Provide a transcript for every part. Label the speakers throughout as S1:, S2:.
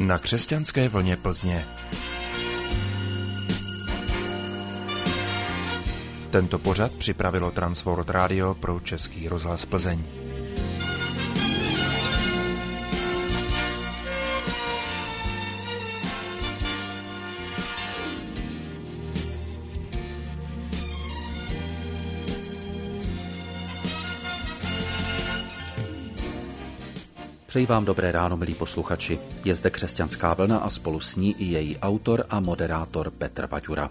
S1: na křesťanské vlně Plzně. Tento pořad připravilo Transworld Radio pro Český rozhlas Plzeň.
S2: Přeji vám dobré ráno, milí posluchači. Je zde Křesťanská vlna a spolu s ní i její autor a moderátor Petr Vaďura.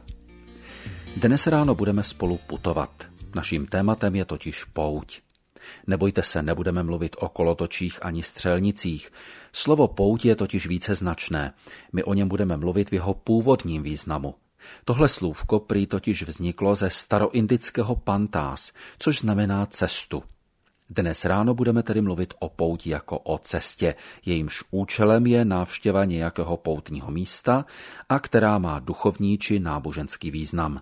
S2: Dnes ráno budeme spolu putovat. Naším tématem je totiž pouť. Nebojte se, nebudeme mluvit o kolotočích ani střelnicích. Slovo pouť je totiž víceznačné. My o něm budeme mluvit v jeho původním významu. Tohle slůvko prý totiž vzniklo ze staroindického pantás, což znamená cestu. Dnes ráno budeme tedy mluvit o pouti jako o cestě, jejímž účelem je návštěva nějakého poutního místa a která má duchovní či náboženský význam.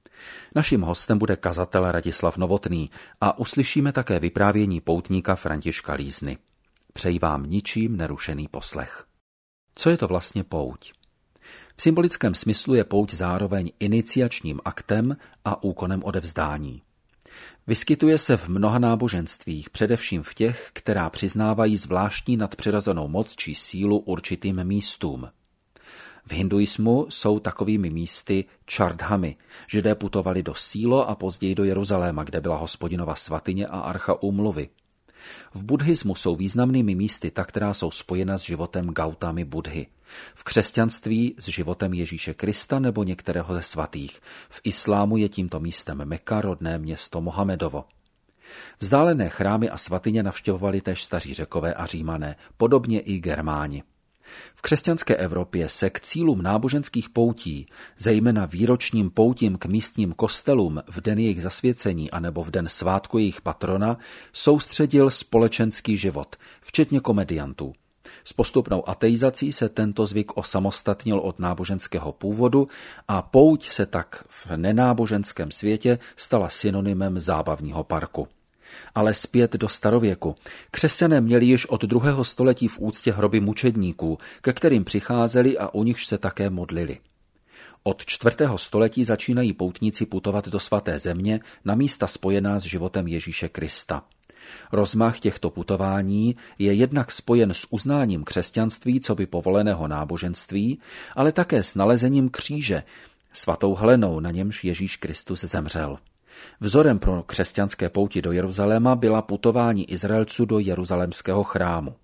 S2: Naším hostem bude kazatel Radislav Novotný a uslyšíme také vyprávění poutníka Františka Lízny. Přeji vám ničím nerušený poslech. Co je to vlastně pouť? V symbolickém smyslu je pouť zároveň iniciačním aktem a úkonem odevzdání. Vyskytuje se v mnoha náboženstvích, především v těch, která přiznávají zvláštní nadpřirozenou moc či sílu určitým místům. V hinduismu jsou takovými místy čardhamy. Židé putovali do Sílo a později do Jeruzaléma, kde byla Hospodinova svatyně a archa úmluvy. V buddhismu jsou významnými místy ta, která jsou spojena s životem Gautamy Buddhy. V křesťanství s životem Ježíše Krista nebo některého ze svatých. V islámu je tímto místem Meka, rodné město Mohamedovo. Vzdálené chrámy a svatyně navštěvovali též staří Řekové a Římané, podobně i Germáni. V křesťanské Evropě se k cílům náboženských poutí, zejména výročním poutím k místním kostelům v den jejich zasvěcení anebo v den svátku jejich patrona, soustředil společenský život, včetně komediantů. S postupnou ateizací se tento zvyk osamostatnil od náboženského původu a pouť se tak v nenáboženském světě stala synonymem zábavního parku. Ale zpět do starověku. Křesťané měli již od 2. století v úctě hroby mučedníků, ke kterým přicházeli a u nichž se také modlili. Od 4. století začínají poutníci putovat do svaté země na místa spojená s životem Ježíše Krista. Rozmach těchto putování je jednak spojen s uznáním křesťanství coby povoleného náboženství, ale také s nalezením kříže, svatou hlenou, na němž Ježíš Kristus zemřel. Vzorem pro křesťanské pouti do Jeruzaléma byla putování Izraelců do jeruzalémského chrámu.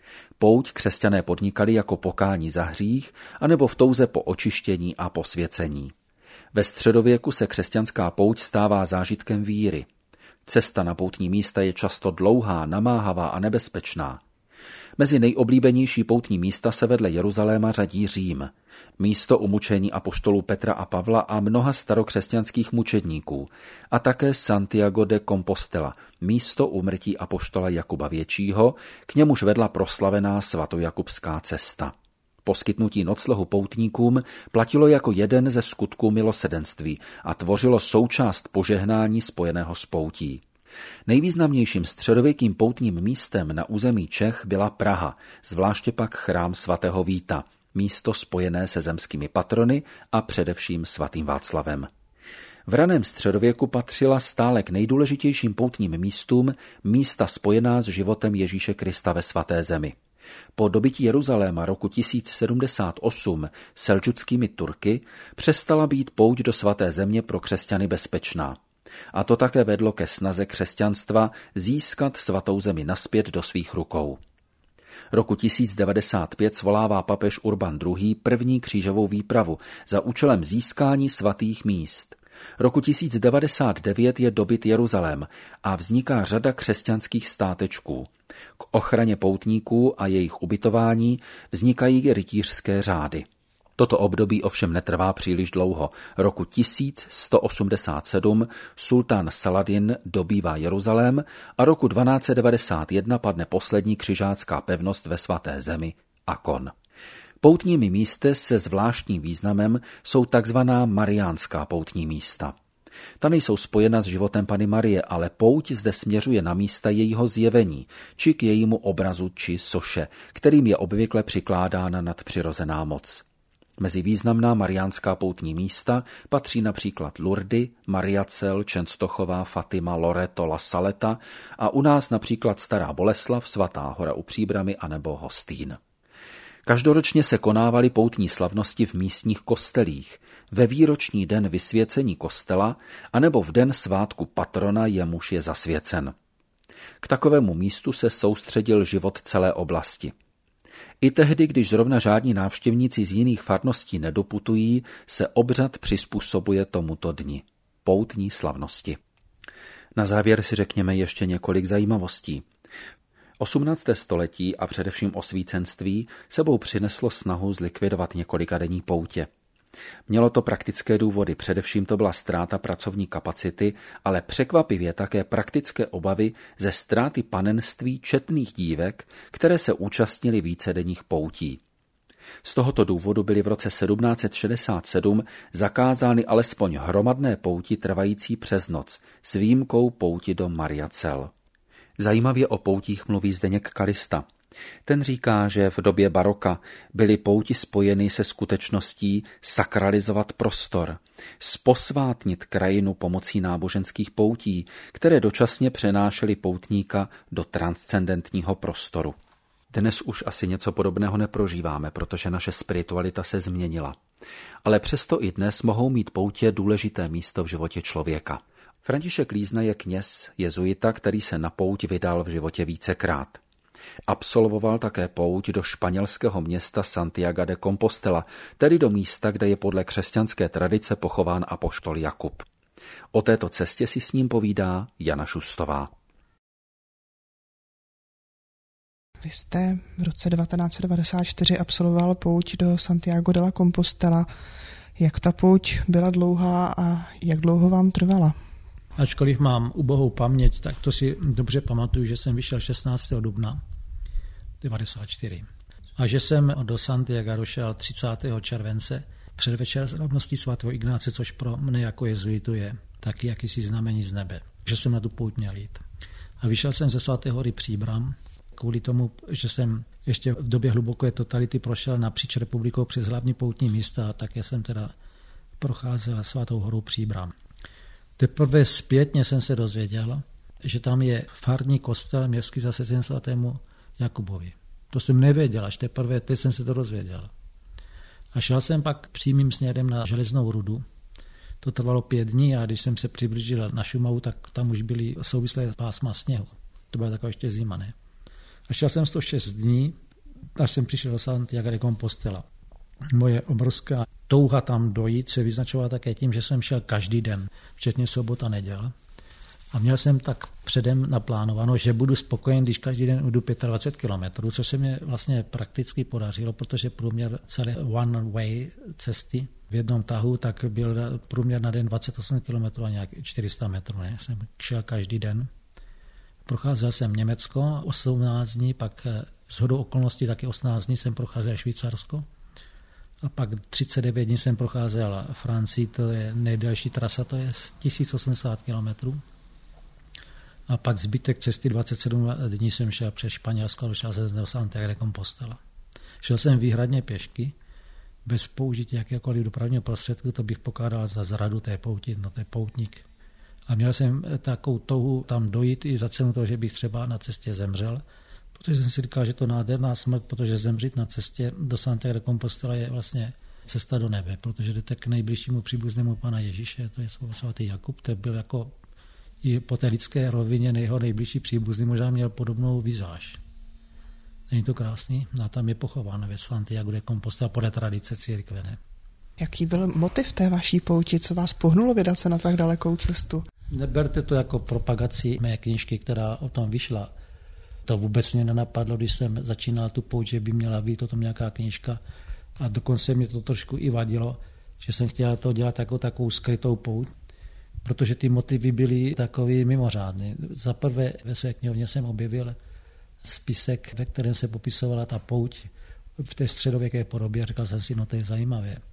S2: Pouť křesťané podnikali jako pokání za hřích anebo v touze po očištění a posvěcení. Ve středověku se křesťanská pouť stává zážitkem víry. Cesta na poutní místa je často dlouhá, namáhavá a nebezpečná. Mezi nejoblíbenější poutní místa se vedle Jeruzaléma řadí Řím, místo umučení apoštolů Petra a Pavla a mnoha starokřesťanských mučedníků, a také Santiago de Compostela, místo úmrtí apoštola Jakuba Většího, k němuž vedla proslavená svatojakubská cesta. Poskytnutí noclehu poutníkům platilo jako jeden ze skutků milosedenství a tvořilo součást požehnání spojeného s poutí. Nejvýznamnějším středověkým poutním místem na území Čech byla Praha, zvláště pak chrám svatého Víta, místo spojené se zemskými patrony a především svatým Václavem. V raném středověku patřila stále k nejdůležitějším poutním místům místa spojená s životem Ježíše Krista ve svaté zemi. Po dobytí Jeruzaléma roku 1078 selčukskými Turky přestala být pouť do svaté země pro křesťany bezpečná. A to také vedlo ke snaze křesťanstva získat svatou zemi nazpět do svých rukou. Roku 1095 svolává papež Urban II. První křížovou výpravu za účelem získání svatých míst. Roku 1099 je dobyt Jeruzalém a vzniká řada křesťanských státečků. K ochraně poutníků a jejich ubytování vznikají rytířské řády. Toto období ovšem netrvá příliš dlouho. Roku 1187 sultán Saladin dobývá Jeruzalém a roku 1291 padne poslední křižácká pevnost ve svaté zemi Akon. Poutními místy se zvláštním významem jsou takzvaná mariánská poutní místa. Ta nejsou spojena s životem Panny Marie, ale pouť zde směřuje na místa jejího zjevení, či k jejímu obrazu či soše, kterým je obvykle přikládána nadpřirozená moc. Mezi významná mariánská poutní místa patří například Lurdy, Mariacel, Čenstochová, Fatima, Loreto, La Saleta a u nás například Stará Boleslav, Svatá Hora u Příbrami anebo Hostýn. Každoročně se konávaly poutní slavnosti v místních kostelích, ve výroční den vysvěcení kostela anebo v den svátku patrona, jemuž je zasvěcen. K takovému místu se soustředil život celé oblasti. I tehdy, když zrovna žádní návštěvníci z jiných farností nedoputují, se obřad přizpůsobuje tomuto dni, poutní slavnosti. Na závěr si řekněme ještě několik zajímavostí. 18. století a především osvícenství sebou přineslo snahu zlikvidovat několikadenní poutě. Mělo to praktické důvody, především to byla ztráta pracovní kapacity, ale překvapivě také praktické obavy ze ztráty panenství četných dívek, které se účastnily vícedenních poutí. Z tohoto důvodu byly v roce 1767 zakázány alespoň hromadné pouti trvající přes noc, s výjimkou pouti do Mariacel. Zajímavě o poutích mluví Zdeněk Kalista. Ten říká, že v době baroka byly pouti spojeny se skutečností sakralizovat prostor, sposvátnit krajinu pomocí náboženských poutí, které dočasně přenášely poutníka do transcendentního prostoru. Dnes už asi něco podobného neprožíváme, protože naše spiritualita se změnila. Ale přesto i dnes mohou mít poutě důležité místo v životě člověka. František Lízna je kněz, jezuita, který se na pouť vydal v životě vícekrát. Absolvoval také pouť do španělského města Santiago de Compostela, tedy do místa, kde je podle křesťanské tradice pochován apoštol Jakub. O této cestě si s ním povídá Jana Šustová.
S3: Vy jste v roce 1994 absolvoval pouť do Santiago de la Compostela. Jak ta pouť byla dlouhá a jak dlouho vám trvala?
S4: Ačkoliv mám ubohou paměť, tak to si dobře pamatuju, že jsem vyšel 16. dubna 1994 a že jsem do Santiago došel 30. července předvečer slavnosti svatého Ignáce, což pro mne jako jezuitu je taky jakýsi znamení z nebe, že jsem na tu pouť měl jít. A vyšel jsem ze Svaté hory Příbram kvůli tomu, že jsem ještě v době hluboké totality prošel napříč republikou přes hlavní poutní místa a také jsem teda procházel Svatou horou Příbram. Teprve zpětně jsem se dozvěděl, že tam je farní kostel městský zasvěcen svatému Jakubovi. To jsem nevěděl, až teprve teď jsem se to dozvěděl. A šel jsem pak přímým směrem na Železnou rudu. To trvalo 5 dní a když jsem se přiblížil na Šumavu, tak tam už byly souvislé pásma sněhu. To byla taková ještě zima, ne? A šel jsem 106 dní, až jsem přišel do Santiago de Compostela. Moje obrovská touha tam dojít se vyznačovala také tím, že jsem šel každý den, včetně sobot a neděl. A měl jsem tak předem naplánováno, že budu spokojen, když každý den jdu 25 kilometrů, což se mě vlastně prakticky podařilo, protože průměr celé one way cesty v jednom tahu, tak byl průměr na den 28 kilometrů a nějak 400 metrů. Ne? Jsem šel každý den. Procházel jsem Německo 18 dní, pak shodou okolností taky 18 dní jsem procházel Švýcarsko. A pak 39 dní jsem procházel Francii, to je nejdelší trasa, to je 1080 kilometrů. A pak zbytek cesty 27 dní jsem šel přes Španělsko a došel jsem do Santiago de Compostela. Šel jsem výhradně pěšky, bez použití jakéhokoliv dopravního prostředku, to bych pokládal za zradu té pouti, no to je poutník. A měl jsem takovou touhu tam dojít i za cenu toho, že bych třeba na cestě zemřel, protože jsem si říkal, že to nádherná smrt, protože zemřít na cestě do Santiago de Compostela je vlastně cesta do nebe, protože jdete k nejbližšímu příbuznému Pana Ježíše, to je svatý Jakub, to byl jako i po té lidské rovině jeho nejbližší příbuzný, možná měl podobnou vizáž. Není to krásný? A tam je pochován ve Santiago de Compostela podle tradice církve, ne?
S3: Jaký byl motiv té vaší pouti? Co vás pohnulo vydat se na tak dalekou cestu?
S4: Neberte to jako propagaci mé knížky, která o tom vyšla. To vůbec mě nenapadlo, když jsem začínal tu pouť, že by měla být o tom nějaká knížka. A dokonce mě to trošku i vadilo, že jsem chtěl to dělat jako takovou skrytou pouť, protože ty motivy byly takový mimořádné. Za prvé ve své knihovně jsem objevil spisek, ve kterém se popisovala ta pouť v té středověké podobě. Říkal jsem si, no to je zajímavé.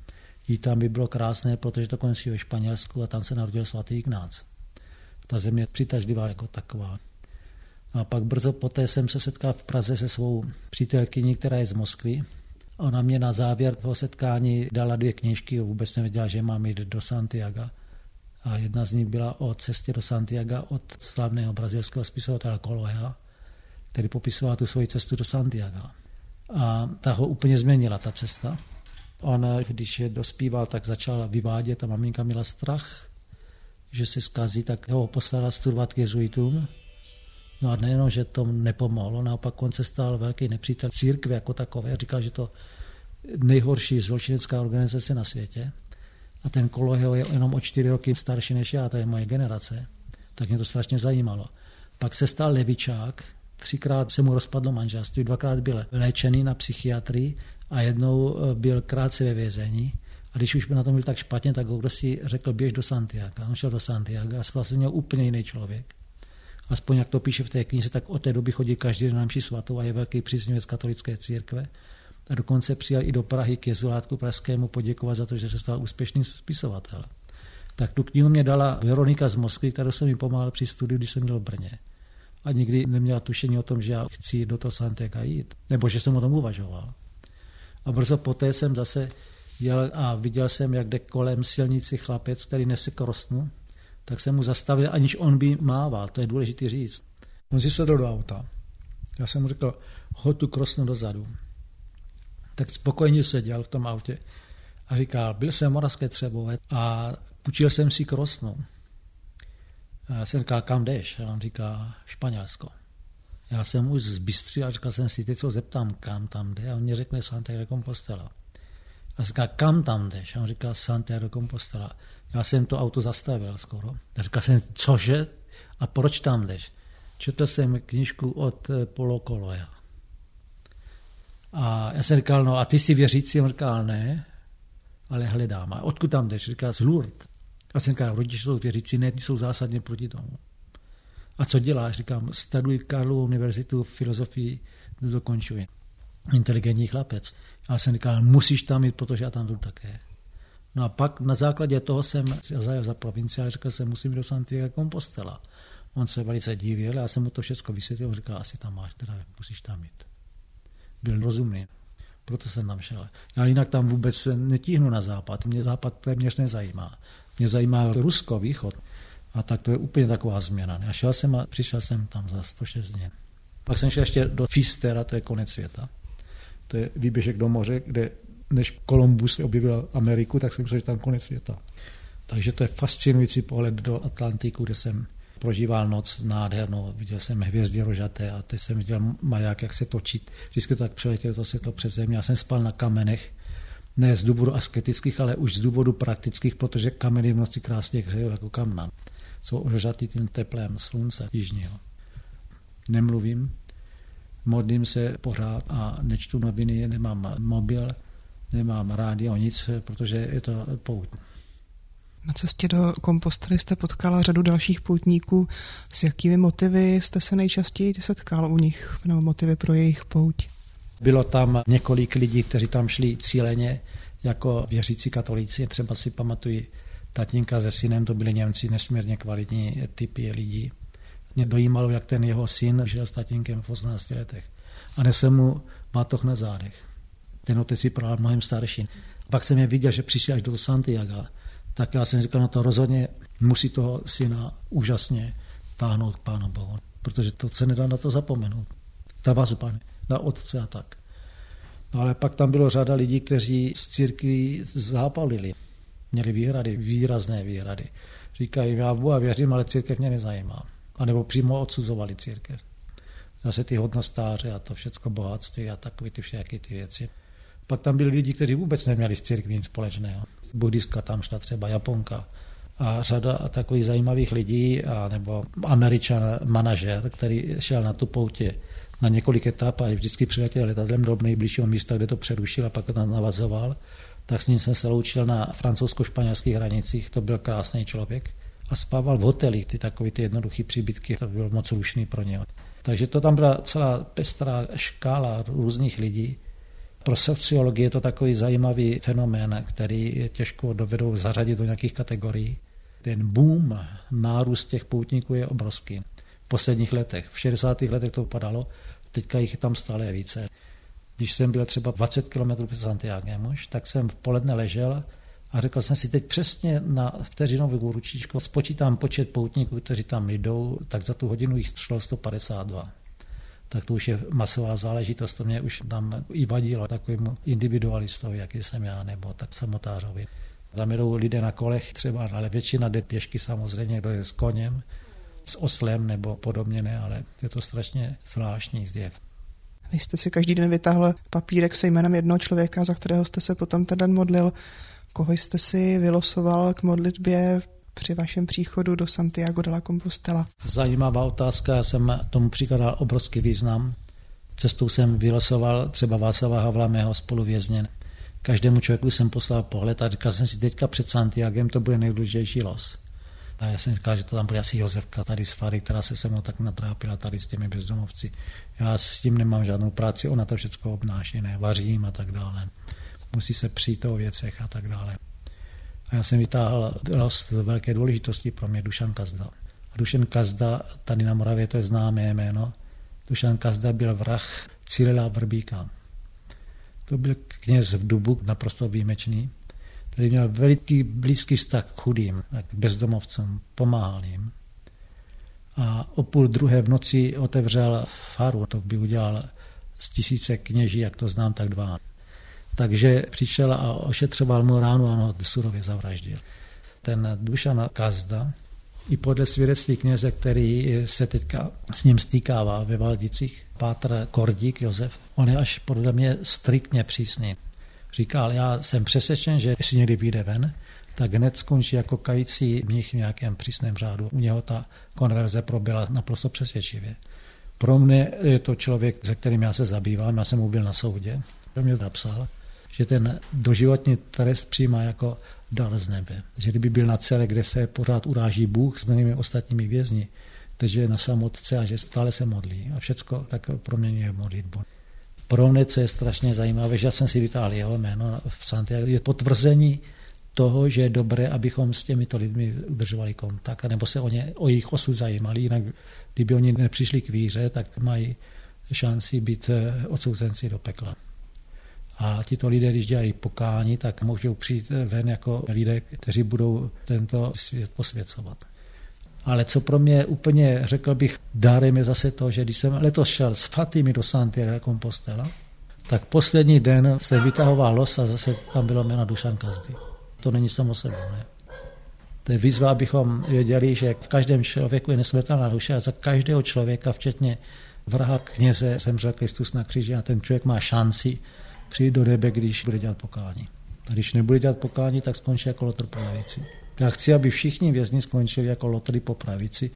S4: jít tam by bylo krásné, protože to končí ve Španělsku a tam se narodil svatý Ignác. Ta země přitažlivá jako taková. A pak brzo poté jsem se setkal v Praze se svou přítelkyní, která je z Moskvy. Ona mě na závěr toho setkání dala 2 knížky, vůbec nevěděla, že mám jít do Santiaga. A jedna z nich byla o cestě do Santiaga od slavného brazilského spisovatele Coelha, který popisoval tu svoji cestu do Santiaga. A ta ho úplně změnila, ta cesta. On, když je dospíval, tak začal vyvádět a maminka měla strach, že se zkazí, tak ho poslala studovat k jezuitům. No a nejenom, že to nepomohlo, naopak on se stal velký nepřítel církve jako takové. Říkal, že to nejhorší zločinecká organizace na světě. A ten Coelho je jenom o 4 roky starší než já, to je moje generace. Tak mě to strašně zajímalo. Pak se stal levičák, 3krát se mu rozpadlo manželství, 2krát byl léčený na psychiatrii a jednou byl krátce ve vězení. A když už na tom byl tak špatně, tak kdo si řekl, běž do Santiaga. On šel do Santiaga a stal se z něho úplně jiný člověk. Aspoň jak to píše v té knize, tak od té doby chodí každý den na mši svatou a je velký příznivec katolické církve. A dokonce přijel i do Prahy k jezulátku pražskému poděkovat za to, že se stal úspěšným spisovatelem. Tak tu knihu mě dala Veronika z Moskvy, kterou jsem mi pomáhal při studiu, když jsem byl v Brně. A nikdy neměla tušení o tom, že já chci do toho Santiaga jít, nebo že jsem o tom uvažoval. A brzo poté jsem zase jel a viděl jsem, jak jde kolem silnici chlapec, který nese krosnu, tak jsem mu zastavil, aniž on by mával, to je důležité říct. On si sedl do auta. Já jsem mu řekl, hoď tu krosnu dozadu. Tak spokojně seděl v tom autě a říkal, byl jsem v Moravské Třebové a půjčil jsem si krosnu. A já jsem říkal, kam jdeš? A on říká, Španělsko. Já jsem už zbystřil a říkal jsem si, teď co zeptám, kam tam jde? A on mě řekne Santiago de Compostela. A říká, kam tam jdeš? A on říká, Santiago de Compostela. Já jsem to auto zastavil skoro. A říkal jsem, cože? A proč tam jdeš? Četl jsem knížku od Paulo Coelha. A já jsem říkal, no a ty jsi věřící? On říkal, ne, ale hledám. A odkud tam jdeš? Říkal, z Lourdes. A jsem říkal, rodiče jsou věřící, ne, ty jsou zásadně proti tomu. A co děláš? Říkám, studuji Karlovu univerzitu filozofii, dokončuji. Inteligentní chlapec. A jsem říkal, musíš tam jít, protože já tam jdu také. No a pak na základě toho jsem zajel za provinci a řekl jsem, musím do Santiago de Compostela. On se velice divil, já jsem mu to všechno vysvětlil, říkal, asi tam máš, teda musíš tam jít. Byl rozumný, proto jsem tam šel. Já jinak tam vůbec netíhnu na západ, mě západ téměř nezajímá. Mě zajímá Rusko, východ. A tak to je úplně taková změna. Já šel jsem a přišel jsem tam za 106 dní. Pak jsem šel ještě do Fistera, to je konec světa. To je výběžek do moře, kde než Kolumbus objevil Ameriku, tak jsem myslel, že tam konec světa. Takže to je fascinující pohled do Atlantiku, kde jsem prožíval noc nádhernou, viděl jsem hvězdy rožaté a teď jsem viděl maják, jak se točí. Vždycky to tak přeletělo to světlo přes země. Já jsem spal na kamenech, ne z důvodu asketických, ale už z důvodu praktických, protože kameny v noci krásně hřejou jako kamna. Jsou ožatý tím teplem slunce jižního. Nemluvím, modlím se pořád a nečtu noviny, nemám mobil, nemám rádio, nic, protože je to pouť.
S3: Na cestě do Kompostely jste potkala řadu dalších poutníků. S jakými motivy jste se nejčastěji setkal u nich, nebo motivy pro jejich pouť?
S4: Bylo tam několik lidí, kteří tam šli cíleně jako věřící katolíci. Třeba si pamatuji tatínka se synem, to byli Němci, nesmírně kvalitní typy lidí. Mě dojímalo, jak ten jeho syn žil s tatínkem v 18 letech. A nesl mu batoh na zádech. Ten otec vypadal mnohem starší. Pak jsem je viděl, že přišli až do Santiaga. Tak já jsem říkal, no to rozhodně musí toho syna úžasně táhnout k Pánu Bohu, protože to se nedá na to zapomenout. Ta vazba na otce a tak. No ale pak tam bylo řada lidí, kteří z církví zápalili. Měli výhrady, výrazné výhrady. Říkají, já v Boha věřím, ale církev mě nezajímá. A nebo přímo odsuzovali církev. Zase ty hodnostáře a to všecko bohatství a takové ty všechny ty věci. Pak tam byli lidi, kteří vůbec neměli s církví nic společného. Buddhistka tam šla, třeba Japonka. A řada takových zajímavých lidí, a nebo Američan manažer, který šel na tu poutě na několik etap a vždycky přiletěl letadlem do nejbližšího místa, kde to přerušil a pak to tam navazoval. Tak s ním jsem se loučil na francouzsko-španělských hranicích, to byl krásný člověk. A spával v hotelích, ty jednoduché příbytky, to bylo moc rušný pro něho. Takže to tam byla celá pestrá škála různých lidí. Pro sociologii je to takový zajímavý fenomén, který těžko dovedou zařadit do nějakých kategorií. Ten boom, nárůst těch poutníků je obrovský. V posledních letech, v 60. letech to upadalo, teďka jich tam stále více. Když jsem byl třeba 20 km před Santiagem už, tak jsem v poledne ležel a řekl jsem si teď přesně na vteřinovou ručičku spočítám počet poutníků, kteří tam jdou, tak za tu hodinu jich šlo 152. Tak to už je masová záležitost, to mě už tam i vadilo takovému individualistovi, jaký jsem já, nebo tak samotářovi. Tam jdou lidé na kolech třeba, ale většina jde pěšky samozřejmě, kdo je s koněm, s oslem nebo podobně, ne, ale je to strašně zvláštní zjev.
S3: Vy jste si každý den vytáhl papírek se jménem jednoho člověka, za kterého jste se potom ten den modlil. Koho jste si vylosoval k modlitbě při vašem příchodu do Santiago de la Compostela?
S4: Zajímavá otázka, já jsem tomu přikládal obrovský význam. Cestou jsem vylosoval třeba Václava Havla, mého spoluvězně. Každému člověku jsem poslal pohled a říkal jsem si, teďka před Santiagem to bude nejdůležitější los. A já jsem říkal, že to tam bude asi Josefka tady z Fary, která se mnou tak natrápila tady s těmi bezdomovci. Já s tím nemám žádnou práci, ona to všechno obnáší, ne, vařím a tak dále. Musí se přijít o věcech a tak dále. A já jsem vytáhl los velké důležitosti pro mě Dušan Kazda. A Dušan Kazda, tady na Moravě to je známé jméno, Dušan Kazda byl vrah Cyrila Vrbíka. To byl kněz v Dubu, naprosto výjimečný, který měl veliký blízký vztah k chudým, k bezdomovcům, pomáhal jim. A o 1:30 v noci otevřel faru, to by udělal z 1000 kněží, jak to znám, tak 2. Takže přišel a ošetřoval mu ránu a ho surově zavraždil. Ten Dušan Kazda, i podle svědectví kněze, který se teďka s ním stýkává ve Valdicích, pátr Kordík Josef, on je až podle mě striktně přísný. Říkal, já jsem přesvědčen, že jestli někdy vyjde ven, tak hned skončí jako kající mnich v nějakém přísném řádu. U něho ta konverze proběhla naprosto přesvědčivě. Pro mě je to člověk, se kterým já se zabývám, já jsem mu byl na soudě, on mě napsal, že ten doživotní trest přijímá jako dar z nebe. Že kdyby byl na cele, kde se pořád uráží Bůh s mnohými ostatními vězni, takže je na samotce a že stále se modlí. A všecko tak proměňuje modlitbu. Pro mě, co je strašně zajímavé, že já jsem si vytáhl jeho jméno v Santiago, je potvrzení toho, že je dobré, abychom s těmito lidmi udržovali kontakt, nebo se o jejich osud zajímali, jinak kdyby oni nepřišli k víře, tak mají šanci být odsouzenci do pekla. A tito lidé, když dělají pokání, tak můžou přijít ven jako lidé, kteří budou tento svět posvěcovat. Ale co pro mě úplně, řekl bych, dárem je zase to, že když jsem letos šel s Fatimy do Santiago de Compostela, tak poslední den se vytahoval los a zase tam bylo jméno Dušan Kazdy. To není samo sebou, ne? To je výzva, abychom věděli, že v každém člověku je nesmrtelná duše a za každého člověka, včetně vraha kněze, zemřel Kristus na kříži a ten člověk má šanci přijít do nebe, když bude dělat pokání. A když nebude dělat pokání, tak skončí jako lotr po levici. Já chci, aby všichni vězni skončili jako lotry po pravici.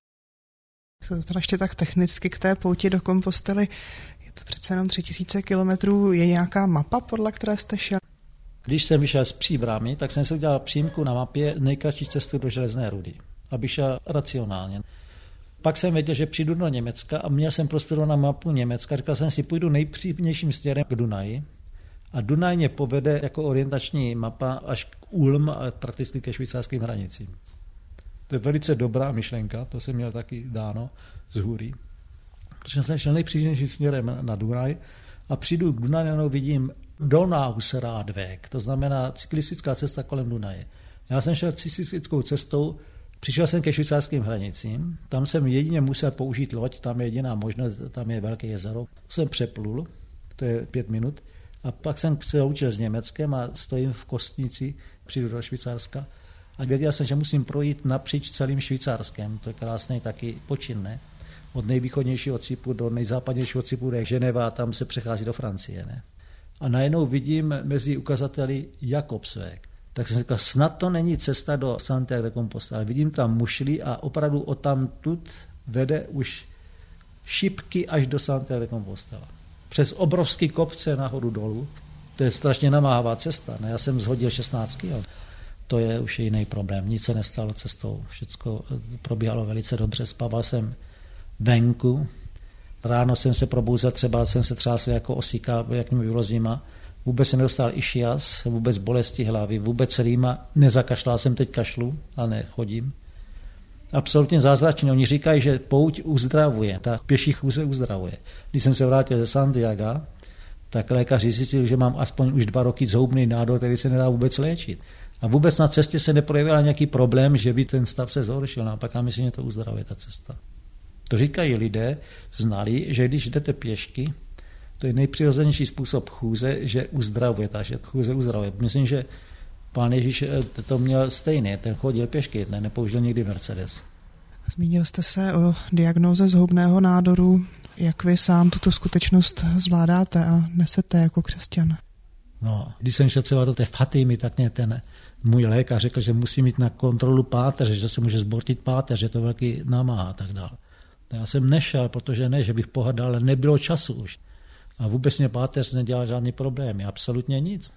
S3: To ještě tak technicky k té pouti do Kompostely. Je to přece jenom 3000 kilometrů. Je nějaká mapa, podle které jste šel?
S4: Když jsem vyšel z Příbrami, tak jsem si udělal přímku na mapě nejkratší cestu do Železné Rudy, aby šel racionálně. Pak jsem věděl, že přijdu do Německa a měl jsem prostoru na mapu Německa. Říkal jsem si, půjdu nejpřímějším směrem k Dunaji. A Dunaj mě povede jako orientační mapa až k Ulm a prakticky ke švýcarským hranicím. To je velice dobrá myšlenka, to jsem měl taky dáno z hůry. Protože jsem šel nejpřímějším směrem na Dunaj a přijdu k Dunaji, vidím Donauradweg, to znamená cyklistická cesta kolem Dunaje. Já jsem šel cyklistickou cestou, přišel jsem ke švýcarským hranicím, tam jsem jedině musel použít loď, tam je jediná možnost, tam je velké jezero. Jsem přeplul, to je 5 minut, a pak jsem se učil s Německem a stojím v Kostnici, přijdu do Švýcarska a věděl jsem, že musím projít napříč celým Švýcarskem, to je krásný taky počin, ne? Od nejvýchodnějšího cipu do nejzápadnějšího cipu, je Ženeva, tam se přechází do Francie, ne? A najednou vidím mezi ukazateli Jakobsweg. Tak jsem říkal, snad to není cesta do Santiago de Compostela. Vidím tam mušli a opravdu odtamtud vede už šipky až do Santiago de Compostela. Přes obrovský kopce nahoru dolů. To je strašně namáhavá cesta. Ne? Já jsem zhodil 16 kg. To je už jiný problém. Nic se nestalo cestou. Všecko probíhalo velice dobře. Spával jsem venku. Ráno jsem se probouzel, třeba jsem se třásl jako osíka, jak mi bylo zima. Vůbec se nedostal išias, vůbec bolesti hlavy, vůbec rýma, nezakašlal jsem, teď kašlu a nechodím. Absolutně zázračně. Oni říkají, že pouť uzdravuje, ta pěší chůze uzdravuje. Když jsem se vrátil ze Santiaga, tak lékaři zjistili, že mám aspoň už 2 roky zhoubný nádor, který se nedá vůbec léčit. A vůbec na cestě se neprojevil nějaký problém, že by ten stav se zhoršil. Naopak já myslím, že to uzdravuje ta cesta. To říkají lidé, znali, že když jdete pěšky, to je nejpřirozenější způsob chůze, že uzdravuje, že chůze uzdravuje. Myslím, že Pán Ježíš to měl stejné, ten chodil pěšky, nepoužil nikdy Mercedes.
S3: Zmínil jste se o diagnóze zhoubného nádoru. Jak vy sám tuto skutečnost zvládáte a nesete jako křesťan?
S4: No, když jsem šel třeba do té Fatimy, tak mě ten můj lékař řekl, že musí mít na kontrolu páteře, že se může zbortit páteř, že to velký namáhá a tak dále. Já jsem nešel, protože ne, že bych pohrdal, ale nebylo času už. A vůbec mě páteř nedělal žádný problémy, absolutně nic.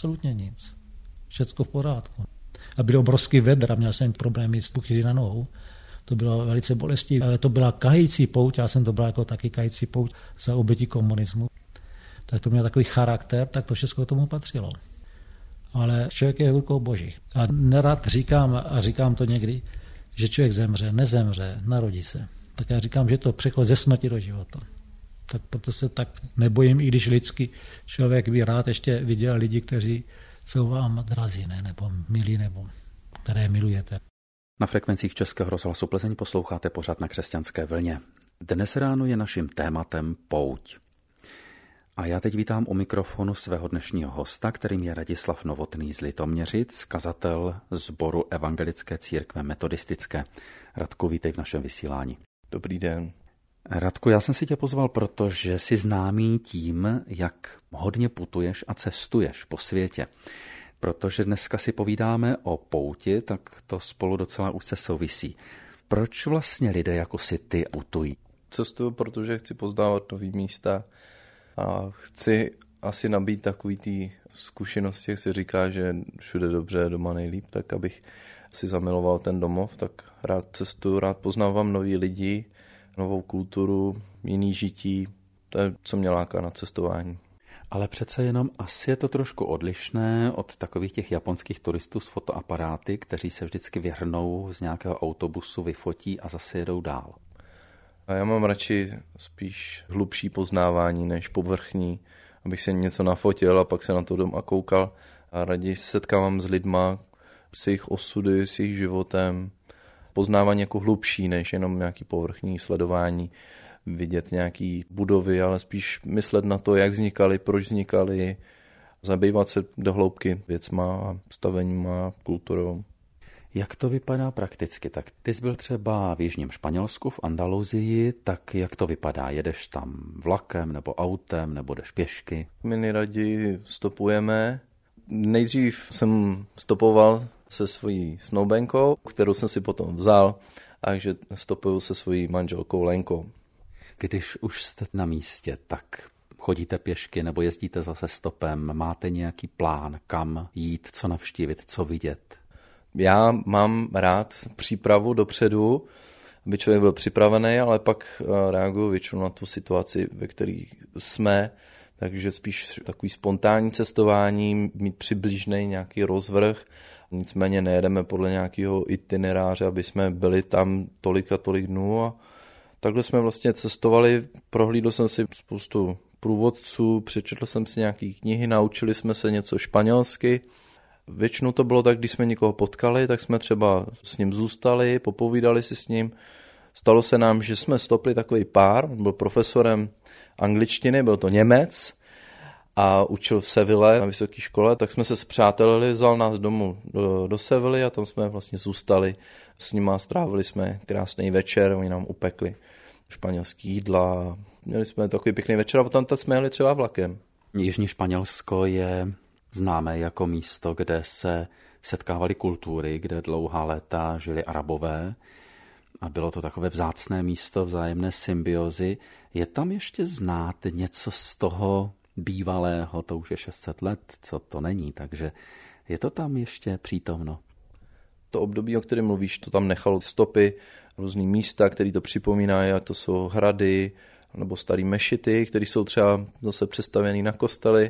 S4: Všecko v pořádku. A bylo obrovský vedra, měl jsem problémy s puchyří na nohou. To bylo velice bolestivé, ale to byla kající pouť, já jsem to bral jako taky kající pouť za obětí komunismu. Tak to měl takový charakter, tak to všechno k tomu patřilo. Ale člověk je v rukou Boží. A nerad říkám, a říkám to někdy, že člověk zemře, nezemře, narodí se. Tak já říkám, že to přechod ze smrti do života. Tak proto se tak nebojím, i když lidsky člověk by rád ještě viděl lidi, kteří jsou vám drazí, ne? Nebo milí, nebo které milujete.
S2: Na frekvencích Českého rozhlasu Plzeň posloucháte pořad Na křesťanské vlně. Dnes ráno je naším tématem pouť. A já teď vítám u mikrofonu svého dnešního hosta, kterým je Radislav Novotný z Litoměřic, kazatel sboru Evangelické církve metodistické. Radku, vítej v našem vysílání.
S5: Dobrý den.
S2: Radku, já jsem si tě pozval, protože jsi známý tím, jak hodně putuješ a cestuješ po světě. Protože dneska si povídáme o pouti, tak to spolu docela úzce souvisí. Proč vlastně lidé jako si ty putují?
S5: Cestuju, protože chci poznávat nový místa a chci asi nabít takový ty zkušenosti, jak se říká, že všude dobře, doma nejlíp, tak abych si zamiloval ten domov, tak rád cestuju, rád poznávám nový lidi, novou kulturu, jiný žití, to je, co mě láká na cestování.
S2: Ale přece jenom asi je to trošku odlišné od takových těch japonských turistů s fotoaparáty, kteří se vždycky vyhrnou z nějakého autobusu, vyfotí a zase jedou dál.
S5: A já mám radši spíš hlubší poznávání než povrchní, abych se něco nafotil a pak se na to doma koukal. A raději se setkávám s lidma, s jejich osudy, s jejich životem. Poznávání jako hlubší než jenom nějaký povrchní sledování, vidět nějaký budovy, ale spíš myslet na to, jak vznikaly, proč vznikaly, zabývat se do hloubky věcma, staveníma, kulturou.
S2: Jak to vypadá prakticky? Tak ty jsi byl třeba v jižním Španělsku, v Andaluzii, tak jak to vypadá? Jedeš tam vlakem nebo autem nebo jdeš pěšky?
S5: My nejraději stopujeme. Nejdřív jsem stopoval se svojí snoubenkou, kterou jsem si potom vzal, takže stopuju se svojí manželkou Lenkou.
S2: Když už jste na místě, tak chodíte pěšky nebo jezdíte zase stopem? Máte nějaký plán, kam jít, co navštívit, co vidět?
S5: Já mám rád přípravu dopředu, aby člověk byl připravený, ale pak reaguju většinou na tu situaci, ve které jsme, takže spíš takový spontánní cestování, mít přibližný nějaký rozvrh, nicméně nejedeme podle nějakého itineráře, aby jsme byli tam tolik a tolik dnů a takhle jsme vlastně cestovali, prohlídl jsem si spoustu průvodců, přečetl jsem si nějaké knihy, naučili jsme se něco španělsky. Většinou to bylo tak, když jsme někoho potkali, tak jsme třeba s ním zůstali, popovídali si s ním. Stalo se nám, že jsme stopli takový pár, on byl profesorem angličtiny, byl to Němec a učil v Seville na vysoké škole, tak jsme se spřátelili, vzal nás domů do Sevilly a tam jsme vlastně zůstali s nima, strávili jsme krásný večer, oni nám upekli španělský jídla, měli jsme takový pěkný večer a potom jsme jeli třeba vlakem.
S2: Jižní Španělsko je známé jako místo, kde se setkávaly kultury, kde dlouhá léta žili Arabové a bylo to takové vzácné místo vzájemné symbiozy. Je tam ještě znát něco z toho bývalého, to už je 600 let, co to není, takže je to tam ještě přítomno?
S5: To období, o kterém mluvíš, to tam nechalo stopy, různý místa, které to připomínají, a to jsou hrady nebo starý mešity, které jsou třeba zase přestavěné na kostely.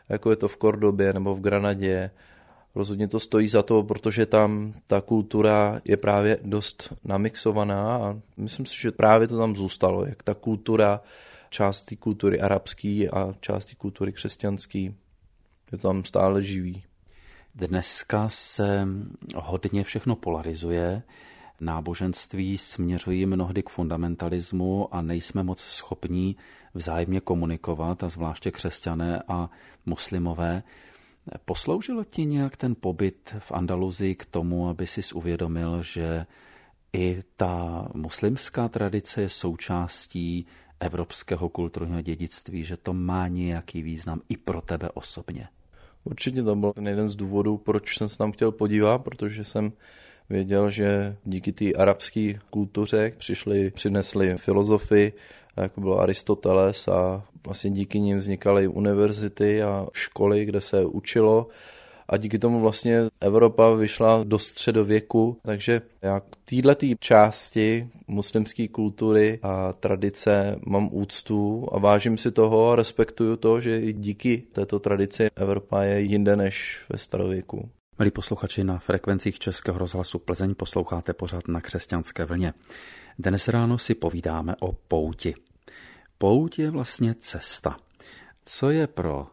S5: jako je to v Kordobě nebo v Granadě. Rozhodně to stojí za to, protože tam ta kultura je právě dost namixovaná a myslím si, že právě to tam zůstalo, jak ta kultura, část té kultury arabský a část té kultury křesťanský, je to tam stále živý.
S2: Dneska se hodně všechno polarizuje, náboženství směřují mnohdy k fundamentalismu a nejsme moc schopní vzájemně komunikovat, a zvláště křesťané a muslimové. Posloužil ti nějak ten pobyt v Andaluzii k tomu, aby si uvědomil, že i ta muslimská tradice je součástí evropského kulturního dědictví, že to má nějaký význam i pro tebe osobně?
S5: Určitě to byl ten jeden z důvodů, proč jsem se tam chtěl podívat, protože jsem věděl, že díky té arabské kultuře přinesli filozofii, jako byl Aristoteles, a vlastně díky nim vznikaly univerzity a školy, kde se učilo. A díky tomu vlastně Evropa vyšla do středověku, takže já k této části muslimské kultury a tradice mám úctu a vážím si toho a respektuju to, že i díky této tradici Evropa je jinde než ve starověku.
S2: Milí posluchači, na frekvencích Českého rozhlasu Plzeň posloucháte pořád Na křesťanské vlně. Dnes ráno si povídáme o pouti. Pouť je vlastně cesta. Co je pro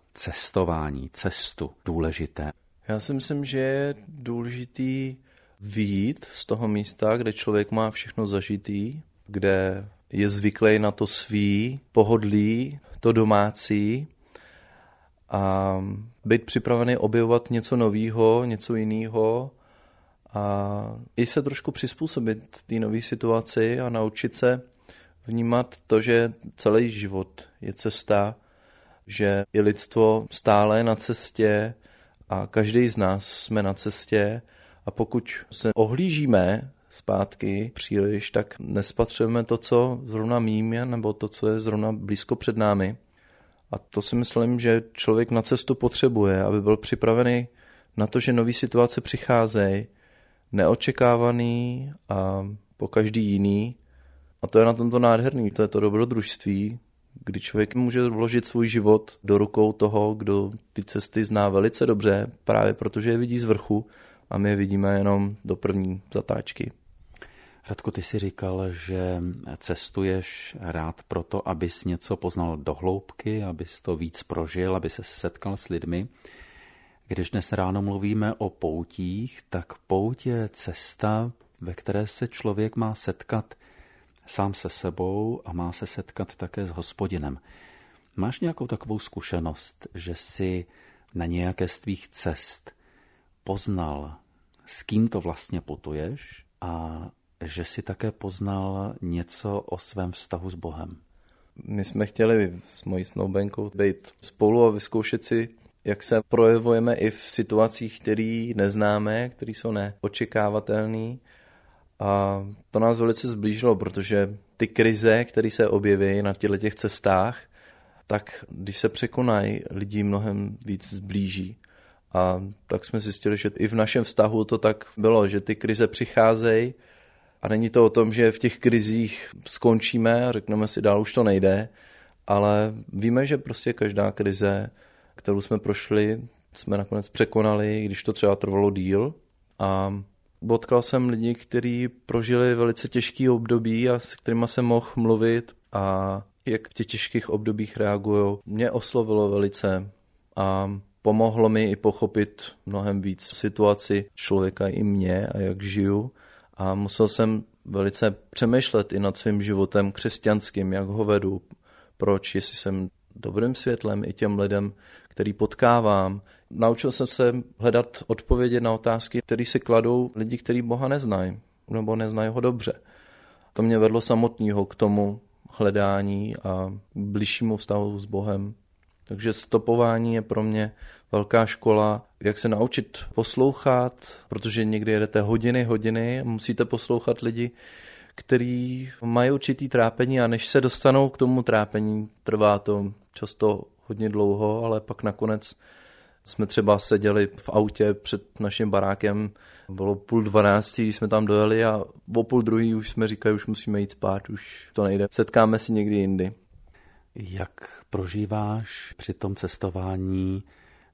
S2: cestu důležité?
S5: Já si myslím, že je důležitý vyjít z toho místa, kde člověk má všechno zažitý, kde je zvyklý na to svý, pohodlí, to domácí, a být připravený objevovat něco nového, něco jiného a i se trošku přizpůsobit té nové situaci a naučit se vnímat to, že celý život je cesta, že i lidstvo stále je na cestě a každý z nás jsme na cestě, a pokud se ohlížíme zpátky příliš, tak nespatřujeme to, co zrovna míme, nebo to, co je zrovna blízko před námi. A to si myslím, že člověk na cestu potřebuje, aby byl připravený na to, že nové situace přicházejí, neočekávaný a po každý jiný. A to je na tomto nádherný, to je to dobrodružství, kdy člověk může vložit svůj život do rukou toho, kdo ty cesty zná velice dobře, právě protože je vidí z vrchu a my je vidíme jenom do první zatáčky.
S2: Radko, ty jsi říkal, že cestuješ rád proto, abys něco poznal do hloubky, abys to víc prožil, aby se setkal s lidmi. Když dnes ráno mluvíme o poutích, tak pouť je cesta, ve které se člověk má setkat sám se sebou a má se setkat také s Hospodinem. Máš nějakou takovou zkušenost, že jsi na nějaké z tvých cest poznal, s kým to vlastně putuješ, a že jsi také poznal něco o svém vztahu s Bohem?
S5: My jsme chtěli s mojí snoubenkou být spolu a vyzkoušet si, jak se projevujeme i v situacích, které neznáme, které jsou neočekávatelné. A to nás velice zblížilo, protože ty krize, které se objeví na těch cestách, tak když se překonají, lidi mnohem víc zblíží. A tak jsme zjistili, že i v našem vztahu to tak bylo, že ty krize přicházejí a není to o tom, že v těch krizích skončíme a řekneme si, dál už to nejde, ale víme, že prostě každá krize, kterou jsme prošli, jsme nakonec překonali, když to třeba trvalo díl. A potkal jsem lidi, kteří prožili velice těžké období a s kterými jsem mohl mluvit a jak v těch těžkých obdobích reagují. Mě oslovilo velice a pomohlo mi i pochopit mnohem víc situaci člověka i mě a jak žiju. A musel jsem velice přemýšlet i nad svým životem křesťanským, jak ho vedu, proč, jestli jsem dobrým světlem i těm lidem, který potkávám. Naučil jsem se hledat odpovědi na otázky, které si kladou lidi, kteří Boha neznají, nebo neznají ho dobře. To mě vedlo samotného k tomu hledání a bližšímu vztahu s Bohem. Takže stopování je pro mě velká škola, jak se naučit poslouchat, protože někdy jedete hodiny a musíte poslouchat lidi, kteří mají určitý trápení, a než se dostanou k tomu trápení, trvá to často hodně dlouho, ale pak nakonec jsme třeba seděli v autě před naším barákem, bylo 11:30, když jsme tam dojeli, a o 12:30 už jsme říkali, už musíme jít spát, už to nejde. Setkáme si někdy jindy.
S2: Jak prožíváš při tom cestování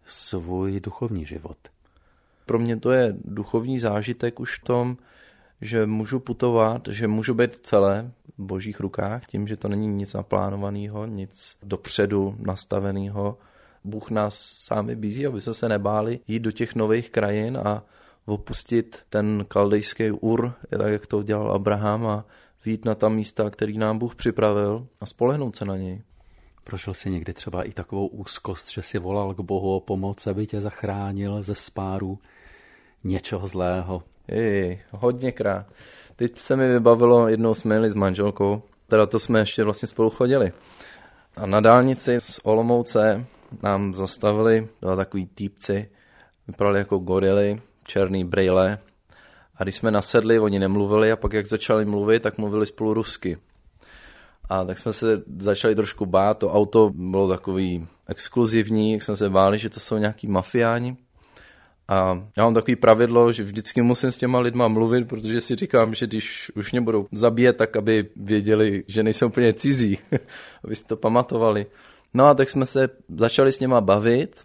S2: svůj duchovní život?
S5: Pro mě to je duchovní zážitek už v tom, že můžu putovat, že můžu být celé v Božích rukách, tím, že to není nic naplánovaného, nic dopředu nastaveného. Bůh nás sám vybízí, aby jsme se nebáli jít do těch nových krajin a opustit ten kaldejský Ur, tak jak to dělal Abraham, a vyjít na ta místa, který nám Bůh připravil a spolehnout se na něj.
S2: Prožil jsi někdy třeba i takovou úzkost, že si volal k Bohu o pomoc, aby tě zachránil ze spáru něčeho zlého?
S5: Hodněkrát. Teď se mi vybavilo, jednou jsme jeli s manželkou, teda to jsme ještě vlastně spolu chodili. A na dálnici z Olomouce nám zastavili dva takový týpci, vypadali jako gorily, černý brejle. A když jsme nasedli, oni nemluvili a pak jak začali mluvit, tak mluvili spolu rusky. A tak jsme se začali trošku bát, to auto bylo takový exkluzivní, jak jsme se báli, že to jsou nějaký mafiáni. A já mám takový pravidlo, že vždycky musím s těma lidma mluvit, protože si říkám, že když už mě budou zabíjet, tak aby věděli, že nejsou úplně cizí, aby si to pamatovali. No a tak jsme se začali s něma bavit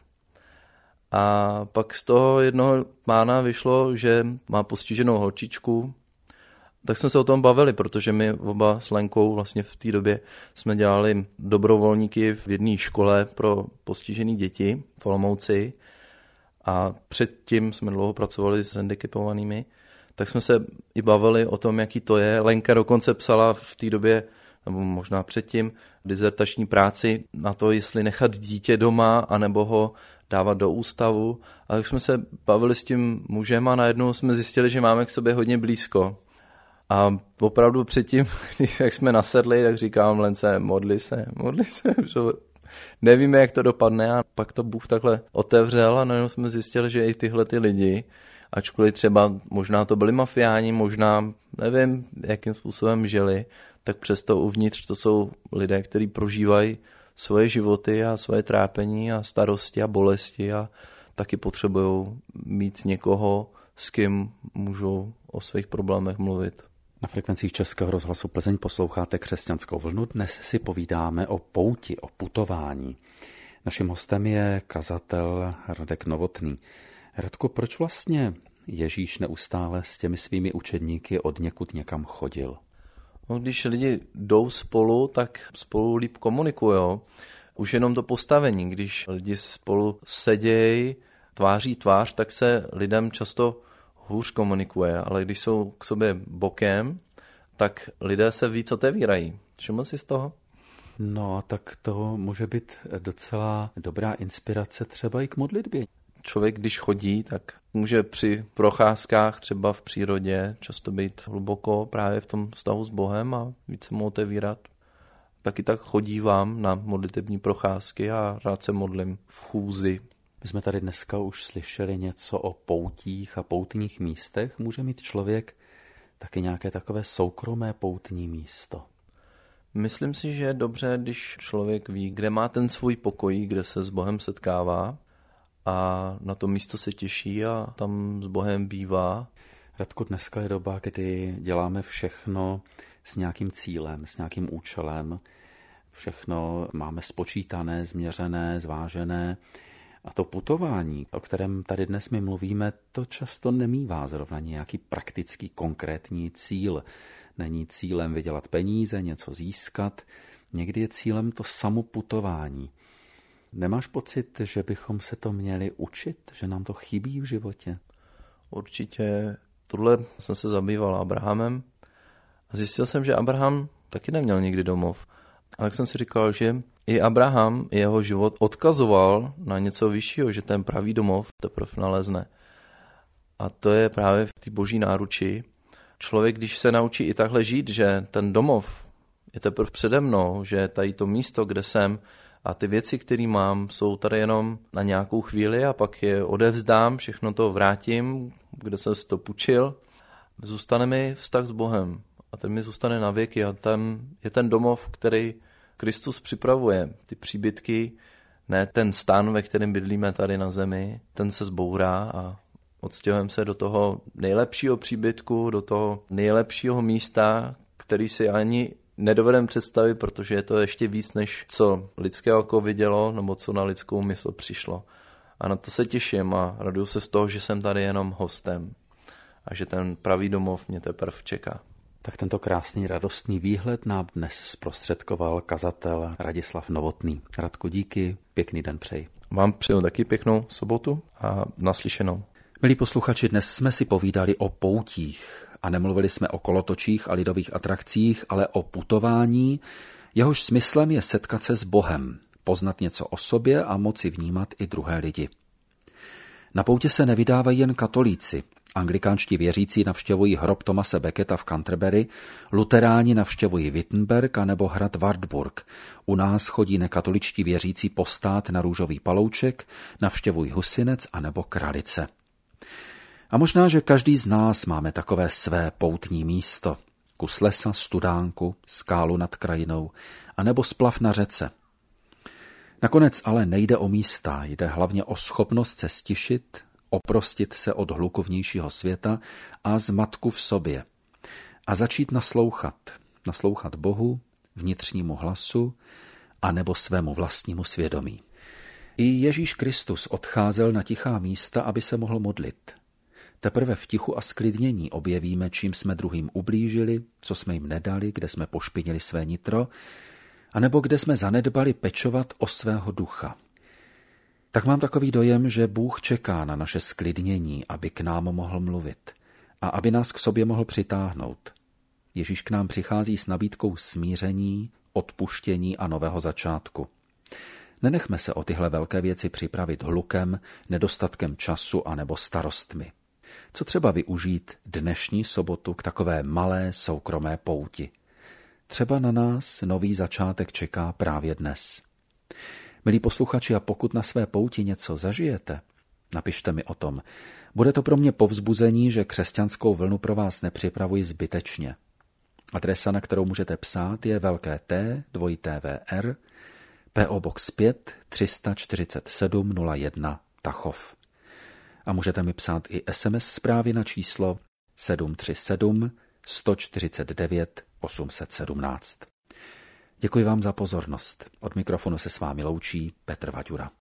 S5: a pak z toho jednoho pána vyšlo, že má postiženou holčičku. Tak jsme se o tom bavili, protože my oba s Lenkou vlastně v té době jsme dělali dobrovolníky v jedné škole pro postižené děti v Olomouci a předtím jsme dlouho pracovali s handicapovanými, tak jsme se i bavili o tom, jaký to je. Lenka dokonce psala v té době, nebo možná předtím, dizertační práci na to, jestli nechat dítě doma, anebo ho dávat do ústavu. A tak jsme se bavili s tím mužem a najednou jsme zjistili, že máme k sobě hodně blízko. A opravdu předtím, jak jsme nasedli, tak říkám Lence, modli se, že nevíme, jak to dopadne, a pak to Bůh takhle otevřel a najednou jsme zjistili, že i tyhle ty lidi, ačkoliv třeba možná to byli mafiáni, možná nevím, jakým způsobem žili, tak přesto uvnitř to jsou lidé, kteří prožívají svoje životy a svoje trápení a starosti a bolesti a taky potřebují mít někoho, s kým můžou o svých problémech mluvit.
S2: Na frekvencích Českého rozhlasu Plzeň posloucháte Křesťanskou vlnu. Dnes si povídáme o pouti, o putování. Naším hostem je kazatel Radek Novotný. Radku, proč vlastně Ježíš neustále s těmi svými učedníky odněkud někam chodil?
S5: No, když lidi jdou spolu, tak spolu líp komunikujou. Už jenom to postavení, když lidi spolu sedějí tváří tvář, tak se lidem často hůř komunikuje, ale když jsou k sobě bokem, tak lidé se víc otevírají. Všiml jsi z toho?
S2: No, tak to může být docela dobrá inspirace třeba i k modlitbě.
S5: Člověk, když chodí, tak může při procházkách třeba v přírodě často být hluboko právě v tom vztahu s Bohem a víc se mu otevírat. Taky tak chodívám na modlitební procházky a rád se modlím v chůzi.
S2: My jsme tady dneska už slyšeli něco o poutích a poutních místech. Může mít člověk taky nějaké takové soukromé poutní místo?
S5: Myslím si, že je dobře, když člověk ví, kde má ten svůj pokoj, kde se s Bohem setkává a na to místo se těší a tam s Bohem bývá.
S2: Radku, dneska je doba, kdy děláme všechno s nějakým cílem, s nějakým účelem. Všechno máme spočítané, změřené, zvážené. A to putování, o kterém tady dnes my mluvíme, to často nemívá zrovna nějaký praktický, konkrétní cíl. Není cílem vydělat peníze, něco získat. Někdy je cílem to samo putování. Nemáš pocit, že bychom se to měli učit, že nám to chybí v životě?
S5: Určitě. Tohle jsem se zabýval Abrahamem a zjistil jsem, že Abraham taky neměl nikdy domov. A tak jsem si říkal, že i Abraham, jeho život odkazoval na něco vyššího, že ten pravý domov teprve nalezne. A to je právě v té boží náruči. Člověk, když se naučí i takhle žít, že ten domov je teprve přede mnou, že tady to místo, kde jsem, a ty věci, které mám, jsou tady jenom na nějakou chvíli a pak je odevzdám, všechno to vrátím, kde jsem si to půjčil. Zůstane mi vztah s Bohem a ten mi zůstane na věky a tam je ten domov, který Kristus připravuje. Ty příbytky, ne ten stan, ve kterém bydlíme tady na zemi, ten se zbourá a odstěhujeme se do toho nejlepšího příbytku, do toho nejlepšího místa, který si ani nedovedeme představit, protože je to ještě víc, než co lidské oko vidělo, nebo co na lidskou mysl přišlo. A na to se těším a raduju se z toho, že jsem tady jenom hostem a že ten pravý domov mě teprve čeká.
S2: Tak tento krásný radostný výhled nám dnes zprostředkoval kazatel Radislav Novotný. Radku, díky, pěkný den přeji.
S5: Vám přeju taky pěknou sobotu a naslyšenou.
S2: Milí posluchači, dnes jsme si povídali o poutích a nemluvili jsme o kolotočích a lidových atrakcích, ale o putování, jehož smyslem je setkat se s Bohem, poznat něco o sobě a moci vnímat i druhé lidi. Na poutě se nevydávají jen katolíci. Anglikánští věřící navštěvují hrob Thomase Becketa v Canterbury, luteráni navštěvují Wittenberg a nebo hrad Wartburg. U nás chodí nekatoličtí věřící postát na Růžový palouček, navštěvují Husinec a nebo Kralice. A možná, že každý z nás máme takové své poutní místo. Kus lesa, studánku, skálu nad krajinou a nebo splav na řece. Nakonec ale nejde o místa, jde hlavně o schopnost se stišit, oprostit se od hluku vnějšího světa a zmatku v sobě. A začít naslouchat Bohu, vnitřnímu hlasu a nebo svému vlastnímu svědomí. I Ježíš Kristus odcházel na tichá místa, aby se mohl modlit. Teprve v tichu a sklidnění objevíme, čím jsme druhým ublížili, co jsme jim nedali, kde jsme pošpinili své nitro, anebo kde jsme zanedbali pečovat o svého ducha. Tak mám takový dojem, že Bůh čeká na naše sklidnění, aby k nám mohl mluvit a aby nás k sobě mohl přitáhnout. Ježíš k nám přichází s nabídkou smíření, odpuštění a nového začátku. Nenechme se o tyhle velké věci připravit hlukem, nedostatkem času a nebo starostmi. Co třeba využít dnešní sobotu k takové malé soukromé pouti? Třeba na nás nový začátek čeká právě dnes. Milí posluchači, a pokud na své pouti něco zažijete, napište mi o tom. Bude to pro mě povzbuzení, že křesťanskou vlnu pro vás nepřipravuji zbytečně. Adresa, na kterou můžete psát, je velké T, TVR, PO Box 5 347 01 Tachov. A můžete mi psát i SMS zprávy na číslo 737 149 817. Děkuji vám za pozornost. Od mikrofonu se s vámi loučí Petr Vaďura.